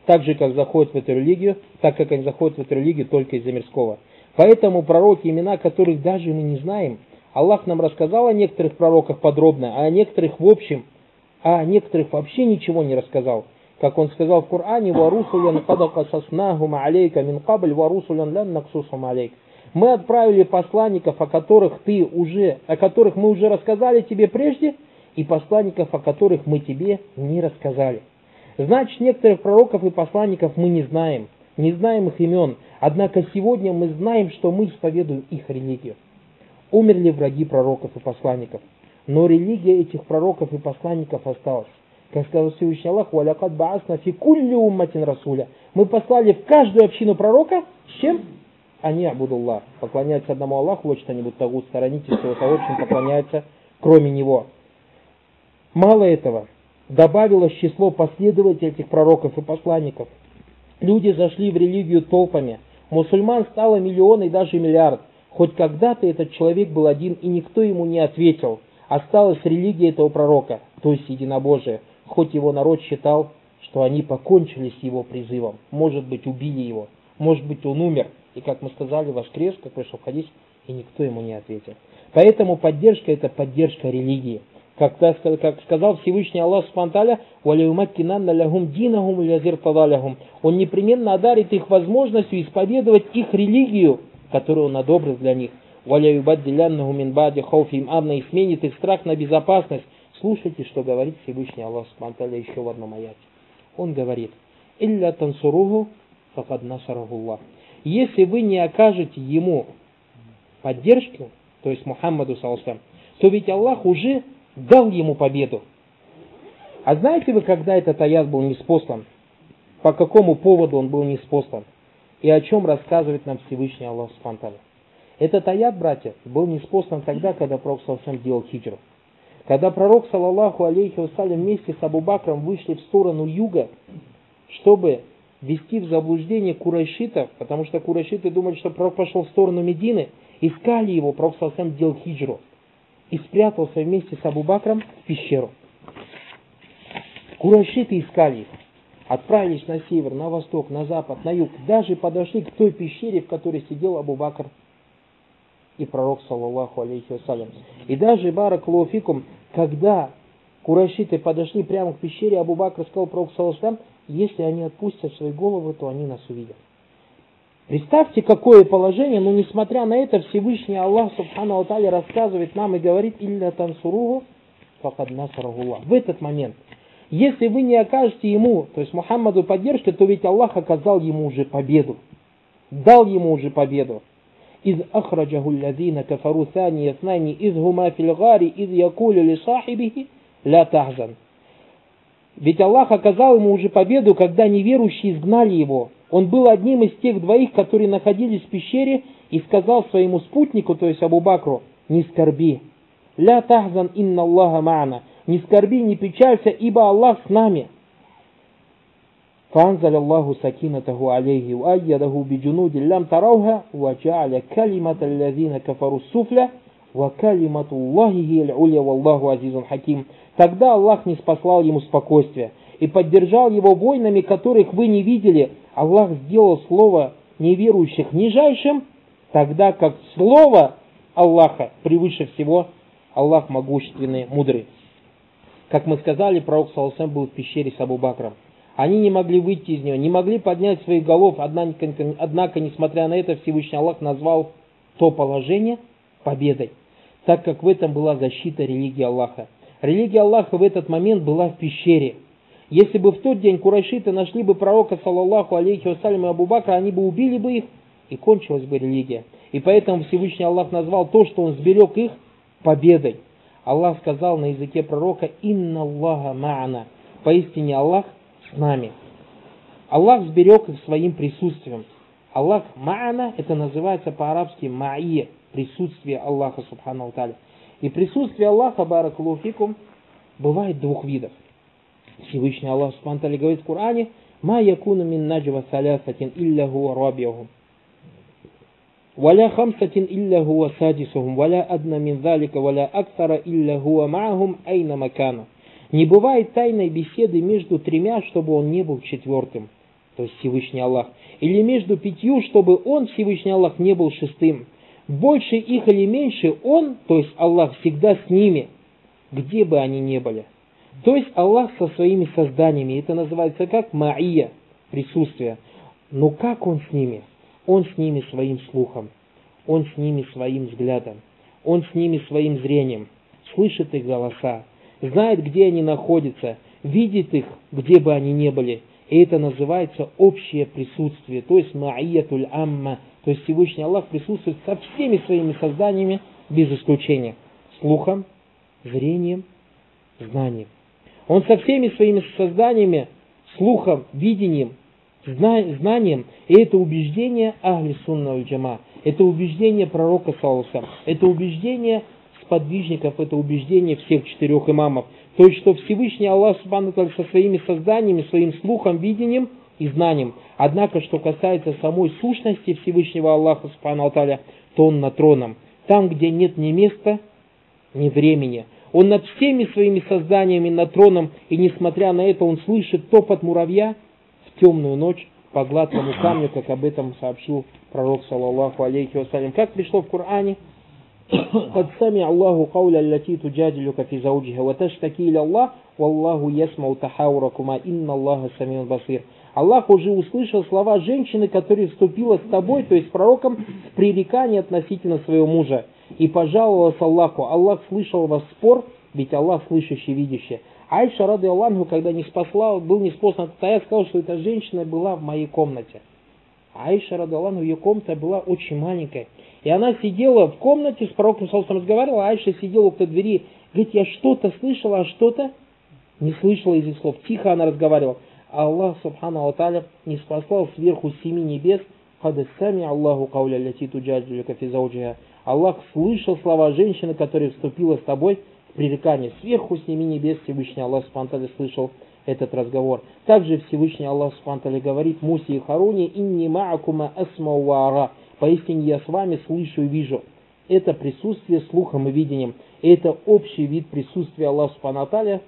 так же, как заходят в эту религию, так как они заходят в эту религию только из-за мирского. Поэтому пророки, имена которых даже мы не знаем, Аллах нам рассказал о некоторых пророках подробно, а о некоторых в общем, а о некоторых вообще ничего не рассказал. Как он сказал в Коране: «Варусулян када касаснахум алейка мин кабль, варусулян лян наксусум алейк». Мы отправили посланников, о которых мы уже рассказали тебе прежде, и посланников, о которых мы тебе не рассказали. Значит, некоторых пророков и посланников мы не знаем их имен, однако сегодня мы знаем, что мы исповедуем их религию. Умерли враги пророков и посланников, но религия этих пророков и посланников осталась. Как сказал Всевышний Аллах: «Валякад баасна фи кулли умматин расуля». Мы послали в каждую общину пророка с чем? Они абудуллах, поклоняются одному Аллаху, вот что-нибудь тагут, сторонитесь всего того, чем поклоняются кроме Него. Мало этого, добавилось число последователей этих пророков и посланников. Люди зашли в религию толпами, мусульман стало миллион и даже миллиард. Хоть когда-то этот человек был один, и никто ему не ответил. Осталась религия этого пророка, то есть единобожие, хоть его народ считал, что они покончили с его призывом. Может быть, убили его, может быть, он умер. И, как мы сказали, воскрес, как пришел в хадис, и никто ему не ответил. Поэтому поддержка – это поддержка религии. Как сказал Всевышний Аллах Субхану ва Тааля: «Валяюмаккинанна лахум динахум лязир тадалахум». Он непременно одарит их возможностью исповедовать их религию, которую он одобрил для них. «Валяюбаддиляннаху мин ба'ди хауфихим амна», и сменит их страх на безопасность. Слушайте, что говорит Всевышний Аллах Субхану ва Тааля еще в одном аяте. Он говорит: «Илля тансуругу факад насарахуллах». Если вы не окажете ему поддержку, то есть Мухаммаду саллаллаху, то ведь Аллах уже дал ему победу. А знаете вы, когда этот аят был ниспослан? По какому поводу он был ниспослан? И о чем рассказывает нам Всевышний Аллах Субхану ва Тааля? Этот аят, братья, был ниспослан тогда, когда пророк саллаллаху делал хиджру. Когда пророк саллаллаху алейхи вассалям вместе с Абу Бакром вышли в сторону юга, чтобы ввести в заблуждение курайшитов, потому что курайшиты думали, что пророк пошел в сторону Медины, искали его, пророк саллаллаху делал хиджру и спрятался вместе с Абу Бакром в пещеру. Курайшиты искали их, отправились на север, на восток, на запад, на юг, даже подошли к той пещере, в которой сидел Абу Бакр и пророк саллаллаху алейхи вассалям. И даже, баракаллаху фикум, когда курайшиты подошли прямо к пещере, Абу Бакр сказал пророку саллаллаху алейхи вассалям: если они отпустят свои головы, то они нас увидят. Представьте, какое положение, но несмотря на это, Всевышний Аллах Субхану ва Тааля рассказывает нам и говорит: «Илля тансуругу факад насарахуллах». В этот момент, если вы не окажете ему, то есть Мухаммаду, поддержку, то ведь Аллах оказал ему уже победу. Дал ему уже победу. «Из ахраджаху лязина кафару сани яснайни из гума фил гари из якулю ли сахибихи ля тахзан». Ведь Аллах оказал ему уже победу, когда неверующие изгнали его. Он был одним из тех двоих, которые находились в пещере, и сказал своему спутнику, то есть Абу Бакру: «Не скорби, ля тахзан инна Аллаха ма'ана». Не скорби, не печалься, ибо Аллах с нами. فأنزل الله سكينته عليه وأيده بجنود لم تروها وجعل كلمة الذين كفروا السفلى وكلمة الله هي العليا والله عزيز حكيم. Тогда Аллах ниспослал ему спокойствие и поддержал его войнами, которых вы не видели. Аллах сделал слово неверующих нижайшим, тогда как слово Аллаха превыше всего. Аллах могущественный, мудрый. Как мы сказали, пророк саллаллаху алейхи ва саллям был в пещере с Абу Бакром. Они не могли выйти из нее, не могли поднять своих голов, однако, несмотря на это, Всевышний Аллах назвал то положение победой, так как в этом была защита религии Аллаха. Религия Аллаха в этот момент была в пещере. Если бы в тот день курайшиты нашли бы пророка, саллаллаху алейхи вассалям, и Абу Бакра, они бы убили бы их, и кончилась бы религия. И поэтому Всевышний Аллах назвал то, что он сберег их, победой. Аллах сказал на языке пророка: «Инна Аллаха ма'ана». Поистине Аллах с нами. Аллах сберег их своим присутствием. Аллах ма'ана, это называется по-арабски ма'ия, присутствие Аллаха субхану ва тааля. И присутствие Аллаха, баракаллаху фикум, бывает двух видов. Всевышний Аллах субхану ва тааля говорит в Коране: «Ма якуну мин наджва салясатин илля хуа рабиухум, валя хамсатин илля хуа садисухум, валя адна мин залика, валя аксара илля хуа ма'ахум айна макана». Не бывает тайной беседы между тремя, чтобы он не был четвертым. то есть Всевышний Аллах, или между 5, чтобы Он, Всевышний Аллах, не был 6. Больше их или меньше Он, то есть Аллах, всегда с ними, где бы они ни были. То есть Аллах со своими созданиями, это называется как ма'ия, присутствие. Но как Он с ними? Он с ними своим слухом, Он с ними своим взглядом, Он с ними своим зрением, слышит их голоса, знает, где они находятся, видит их, где бы они ни были. И это называется общее присутствие, то есть ма'иятуль амма, то есть Всевышний Аллах присутствует со всеми своими созданиями без исключения, слухом, зрением, знанием. Он со всеми своими созданиями, слухом, видением, знанием, и это убеждение ахли сунна валь джама, это убеждение пророка саллаллаху, это убеждение сподвижников, это убеждение всех 4 имамов. То есть, что Всевышний Аллах субхану ва тааля со своими созданиями, своим слухом, видением и знанием. Однако, что касается самой сущности Всевышнего Аллаха субхану ва тааля, то Он над троном. Там, где нет ни места, ни времени. Он над всеми своими созданиями, над троном, и несмотря на это, Он слышит топот муравья в темную ночь по гладкому камню, как об этом сообщил пророк, саллаллаху алейхи вассалям. Как пришло в Коране: «Кад сами Аллаху кауля аллати туджадилюка фи зауджиха, ва таштаки иля Аллах, валлаху ясмау тахауракума, инна Аллаха самиун басир». Аллах уже услышал слова женщины, которая вступила с тобой, то есть с пророком, в пререкание относительно своего мужа, и пожаловалась Аллаху. Аллах слышал ваш спор, ведь Аллах слышащий, видящий. Айша, рады Аллаху, когда был неспослан этот аят, сказал, что эта женщина была в моей комнате. Айша, рады Аллаху, ее комната была очень маленькая. И она сидела в комнате, с пророком саллаллаху алейхи ва саллям разговаривала, а Айша сидела около двери. Говорит, я что-то слышала, а что-то не слышала из их слов. Тихо она разговаривала. А Аллах, субхану ва тааля, не спаслал сверху 7 небес. «Кад сами Аллаху кауля аллати туджадилюка фи зауджиха». Аллах слышал слова женщины, которая вступила с тобой в пререкание. Сверху 7 небес Всевышний Аллах субхану ва тааля слышал этот разговор. Также Всевышний Аллах субхану ва тааля говорит Мусе и Харуне: «Инни ма'акума асмау ва ара». Поистине я с вами слышу и вижу. Это присутствие слухом и видением. Это общий вид присутствия Аллаха субхану ва тааля.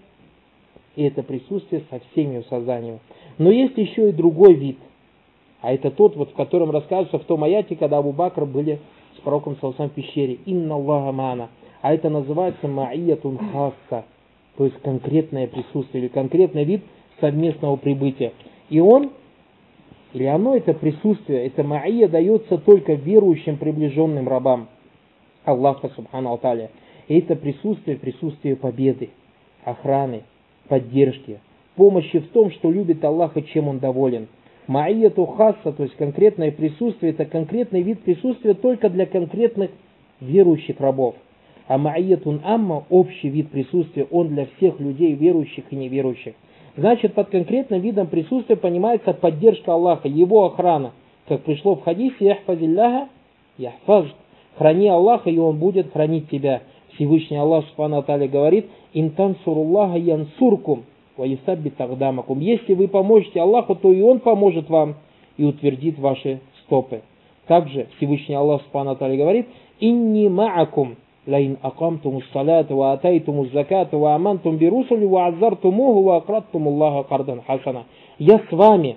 И это присутствие со всеми его созданиями. Но есть еще и другой вид. А это тот, в котором рассказывается в том аяте, когда Абу Бакр были с пророком саллаллаху алейхи ва саллям в пещере. «Инна Аллаха ма'ана». А это называется ма'iятун хасса. То есть конкретное присутствие или конкретный вид совместного прибытия. И он, или оно, это присутствие, это ма'ия дается только верующим приближенным рабам Аллаха субхану ва тааля. И это присутствие победы, охраны, поддержки, помощи в том, что любит Аллах и чем Он доволен. Ма'iяту хасса, то есть конкретное присутствие, это конкретный вид присутствия только для конкретных верующих рабов. А ма'iятун амма, общий вид присутствия, он для всех людей, верующих и неверующих. Значит, под конкретным видом присутствия понимается поддержка Аллаха, Его охрана. Как пришло в хадисе: «Яхфазилляха яхфаз». Храни Аллаха, и Он будет хранить тебя. Всевышний Аллах субхану ва тааля говорит: «Ин тансуруллаха янсуркум ва юсаббит агдамакум». Если вы поможете Аллаху, то и Он поможет вам и утвердит ваши стопы. Также Всевышний Аллах субхану ва тааля говорит: «Инни ма'акум лаин акамтумус салата ва атайтумус заката ва амантум бирусули ва аззартумуху ва акрадтум Аллаха кардан хасана». Я с вами,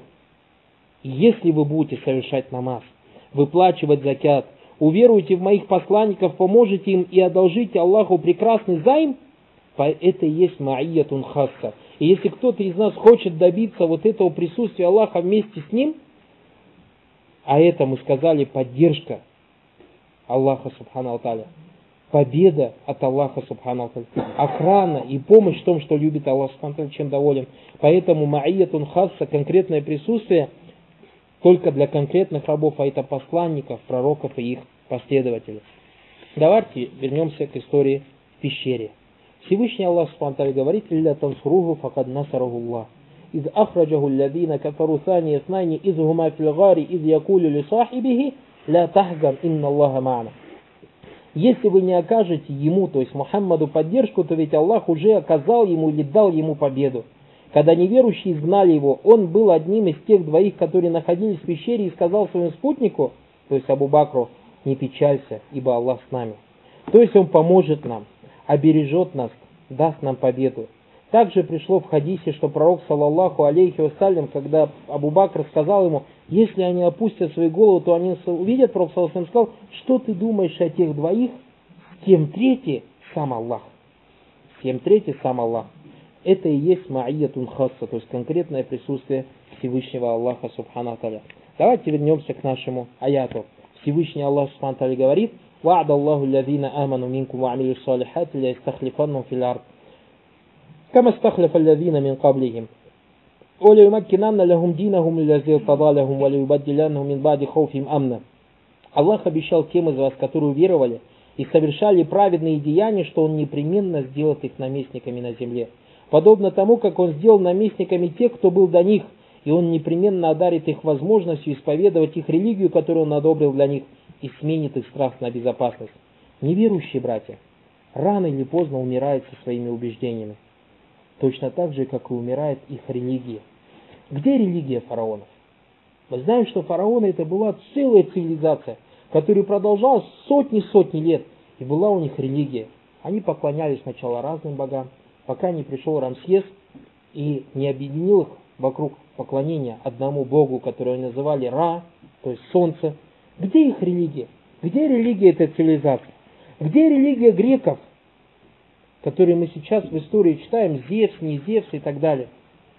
если вы будете совершать намаз, выплачивать закят, уверуете в моих посланников, поможете им и одолжите Аллаху прекрасный займ, это и есть ма'iятун хасса. И если кто-то из нас хочет добиться вот этого присутствия Аллаха вместе с ним, а это мы сказали поддержка Аллаха субхану ва тааля, победа от Аллаха субхану ва тааля, охрана и помощь в том, что любит Аллах субхану ва тааля, чем доволен. Поэтому ма'iятун хасса, конкретное присутствие, только для конкретных рабов, а это посланников, пророков и их последователей. Давайте вернемся к истории в пещере. Всевышний Аллах субхану ва тааля говорит: «Илля тансуругу факад насараху Аллах. Из ахраджаху алладина кафару сани иснайни из гума фил гари из якулю ли сахибихи ля тахзан инна Аллаха ма'ана». Если вы не окажете ему, то есть Мухаммаду, поддержку, то ведь Аллах уже оказал ему или дал ему победу. Когда неверующие изгнали его, он был одним из тех 2, которые находились в пещере, и сказал своему спутнику, то есть Абу Бакру: «Не печалься, ибо Аллах с нами». То есть Он поможет нам, обережет нас, даст нам победу. Также пришло в хадисе, что пророк, саллаллаху алейхи вассалям, когда Абу Бакр сказал ему, если они опустят свои головы, то они увидят, пророк саллаллаху алейхи сказал, что ты думаешь о тех двоих, тем третий сам Аллах. Тем третий сам Аллах. Это и есть ма'иятун хасса, то есть конкретное присутствие Всевышнего Аллаха субхану та'аля. Давайте вернемся к нашему аяту. Всевышний Аллах субхану та'аля говорит, «Ва'да Аллаху аллазина аману минкум ва амилю салихати ля истахлифаннум фил ард, кама стахлифа аллазина мин каблихим, ва ля юмаккинанна лахум динахум аллази иртада лахум, ва ля юбаддиляннахум мин ба'ди хауфихим амна». Аллах обещал тем из вас, которые уверовали и совершали праведные деяния, что Он непременно сделает их наместниками на земле. Подобно тому, как Он сделал наместниками тех, кто был до них, и Он непременно одарит их возможностью исповедовать их религию, которую Он одобрил для них, и сменит их страх на безопасность. Неверующие братья рано или поздно умирают со своими убеждениями, точно так же, как и умирает их религия. Где религия фараонов? Мы знаем, что фараоны это была целая цивилизация, которая продолжалась сотни лет, и была у них религия. Они поклонялись сначала разным богам, пока не пришел Рамсес и не объединил их вокруг поклонения одному богу, которого они называли Ра, то есть солнце. Где их религия? Где религия этой цивилизации? Где религия греков, которые мы сейчас в истории читаем, Зевс, не Зевс и так далее?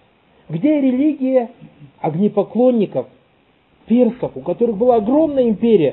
Где религия огнепоклонников, персов, у которых была огромная империя?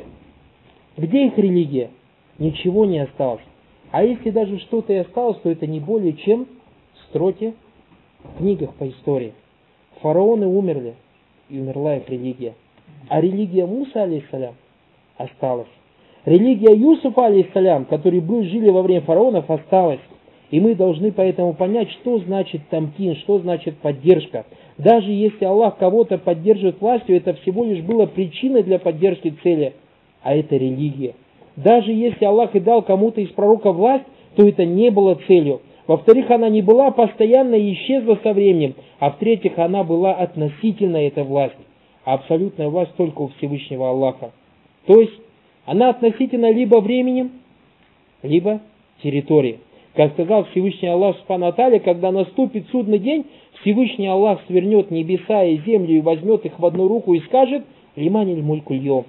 Где их религия? Ничего не осталось. А если даже что-то и осталось, то это не более чем строки в книгах по истории. Фараоны умерли, и умерла их религия. А религия Муса, алейхиссалям, осталась. Религия Юсуфа, алейхиссалям, которые жили во время фараонов, осталась. И мы должны поэтому понять, что значит тамкин, что значит поддержка. Даже если Аллах кого-то поддерживает властью, это всего лишь было причиной для поддержки цели, а это религия. Даже если Аллах и дал кому-то из пророков власть, то это не было целью. Во-вторых, она не была постоянно и исчезла со временем. А в-третьих, она была относительно, эта власть. А абсолютная власть только у Всевышнего Аллаха. То есть, она относительно либо временем, либо территорией. Как сказал Всевышний Аллах Субхану ва Тааля, когда наступит судный день, Всевышний Аллах свернет небеса и землю и возьмет их в одну руку и скажет «Лиманиль мулькуль йом».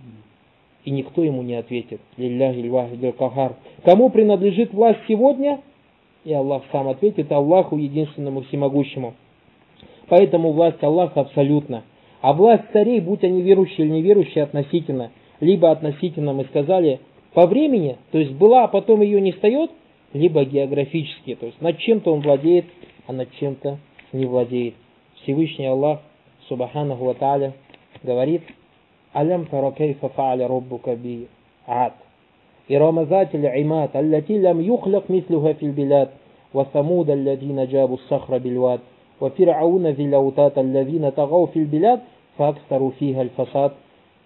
И никто ему не ответит. «Лилляхи л-вахидиль кахар». Кому принадлежит власть сегодня? И Аллах сам ответит Аллаху, единственному всемогущему. Поэтому власть Аллаха абсолютна. А власть царей, будь они верующие или неверующие, относительно. Либо относительно, мы сказали, по времени, то есть была, а потом ее не встает, либо географически, то есть над чем-то он владеет, а над чем-то не владеет. Всевышний Аллах, субханаху ва тааля, говорит: «Алям тара кайфа фааля раббука би ад, ирама затиль имад, аллати лям юхлак мислюха фил билад, ва самуд алладина джабу сахра бильвад, ва фирауна зил аутат алладина тагау фил билад, фа акстару фиха аль-фасад,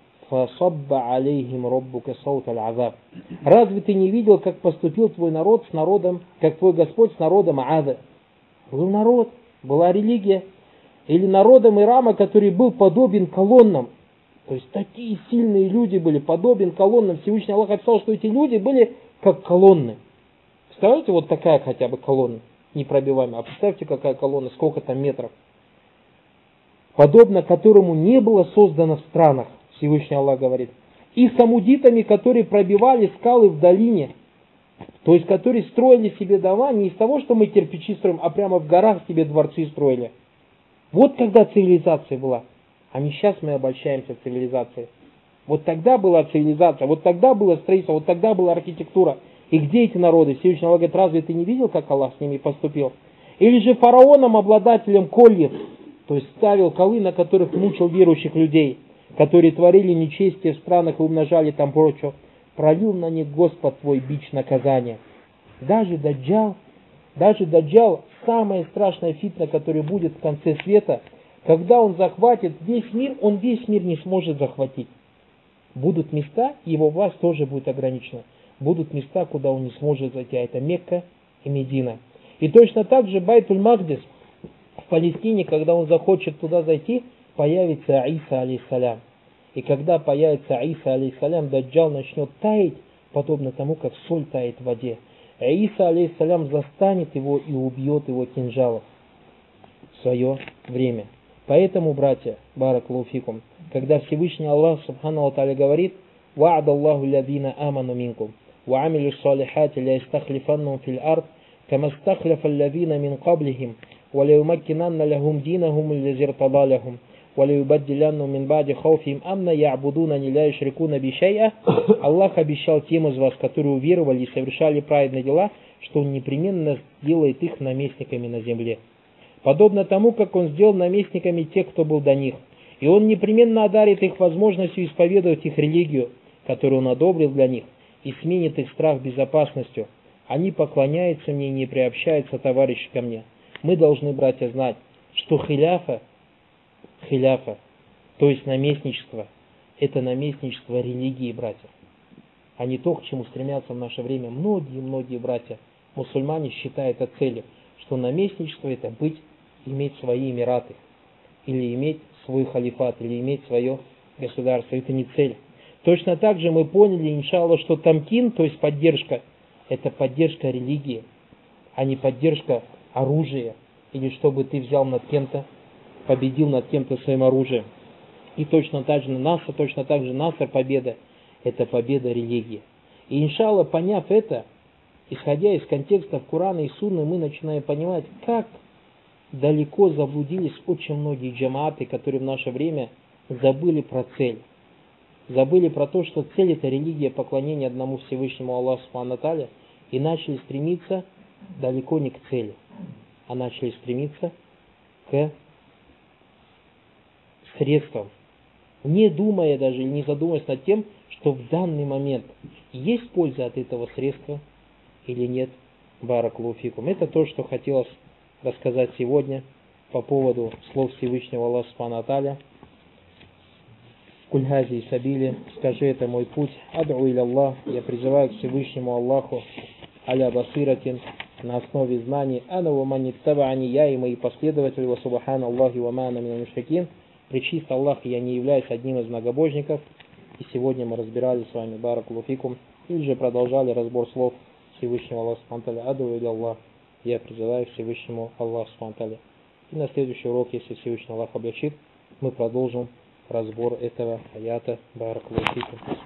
фасабба алейхим раббука саут аль-азаб». Разве ты не видел, как поступил твой народ с народом, как твой Господь с народом Ада? Был народ, была религия. Или народом Ирама, который был подобен колоннам. То есть такие сильные люди были, подобен колоннам. Всевышний Аллах описал, что эти люди были как колонны. Представляете, вот такая хотя бы колонна, непробиваемая. А представьте, какая колонна, сколько там метров. Подобно которому не было создано в странах, Всевышний Аллах говорит. И самудитами, которые пробивали скалы в долине. То есть, которые строили себе дома не из того, что мы кирпичи строим, а прямо в горах себе дворцы строили. Вот когда цивилизация была. А не сейчас мы обольщаемся в цивилизации. Вот тогда была цивилизация, вот тогда было строительство, вот тогда была архитектура. И где эти народы? Всевышний Аллах говорит: разве ты не видел, как Аллах с ними поступил? Или же фараоном, обладателем кольев, то есть ставил колы, на которых мучил верующих людей, которые творили нечестие в странах и умножали там прочее, пролил на них Господь твой бич наказания. Даже Даджал, самая страшная фитна, которая будет в конце света, когда он захватит весь мир, он весь мир не сможет захватить. Будут места, его власть тоже будет ограничена. Будут места, куда он не сможет зайти, а это Мекка и Медина. И точно так же Байтуль-Магдис в Палестине, когда он захочет туда зайти, появится Иса алейхиссалям. И когда появится Иса алейхиссалям, Даджал начнет таять, подобно тому, как соль тает в воде. Иса, алейхиссалям, застанет его и убьет его кинжалом в свое время. Поэтому, братья, баракаллаху фикум, когда Всевышний Аллах субхану ва тааля говорит: «Ва'ада Аллаху лядина аману минкум, ва амилю салихати ля истахлифаннум фил ард, кама стахлифа лядина мин каблихим, ва ля юмаккинанна лахум динахум лази ртада лахум, ва ля юбаддилянну мин ба'ди хауфихим амна я'будунани ля юшрикуна би шай'a». Аллах обещал тем из вас, которые уверовали и совершали праведные дела, что Он непременно сделает их наместниками на земле, подобно тому, как Он сделал наместниками тех, кто был до них. И Он непременно одарит их возможностью исповедовать их религию, которую Он одобрил для них, и сменит их страх безопасностью. Они поклоняются мне и не приобщаются товарищи ко мне. Мы должны, братья, знать, что хиляфа, то есть наместничество, это наместничество религии, братья, а не то, к чему стремятся в наше время многие братья. Мусульмане считают это целью, что наместничество это иметь свои эмираты, или иметь свой халифат, или иметь свое государство. Это не цель. Точно так же мы поняли, иншаллах, что тамкин, то есть поддержка, это поддержка религии, а не поддержка оружия, или чтобы ты взял над кем-то, победил над кем-то своим оружием. И точно так же наср, победа, это победа религии. И иншаллах, поняв это, исходя из контекстов Корана и Сунны, мы начинаем понимать, как далеко заблудились очень многие джамааты, которые в наше время забыли про цель. Забыли про то, что цель это религия поклонения одному Всевышнему Аллаху субхану ва тааля, и начали стремиться далеко не к цели, а начали стремиться к средствам, не думая даже, не задумываясь над тем, что в данный момент есть польза от этого средства или нет. Баракаллаху фикум. Это то, что хотелось рассказать сегодня по поводу слов Всевышнего Аллаха субхану ва тааля. Куль хази сабили, скажи, это мой путь. Аду иля Аллах, я призываю к Всевышнему Аллаху, аля басиратин, на основе знаний. Ана ва ман иттаба'ани, я и мои последователи, ва субхана Аллахи ва ма ана миналь мушрикин. Причист Аллах, я не являюсь одним из многобожников. И сегодня мы разбирали с вами баракаллаху фикум, или же продолжали разбор слов Всевышнего Аллаха субхану ва тааля. Аду иля Аллах, я призываю к Всевышнему Аллаху субхану ва тааля. И на следующий урок, если Всевышний Аллах облегчит, мы продолжим разбор этого аята. Баракаллаху фикум.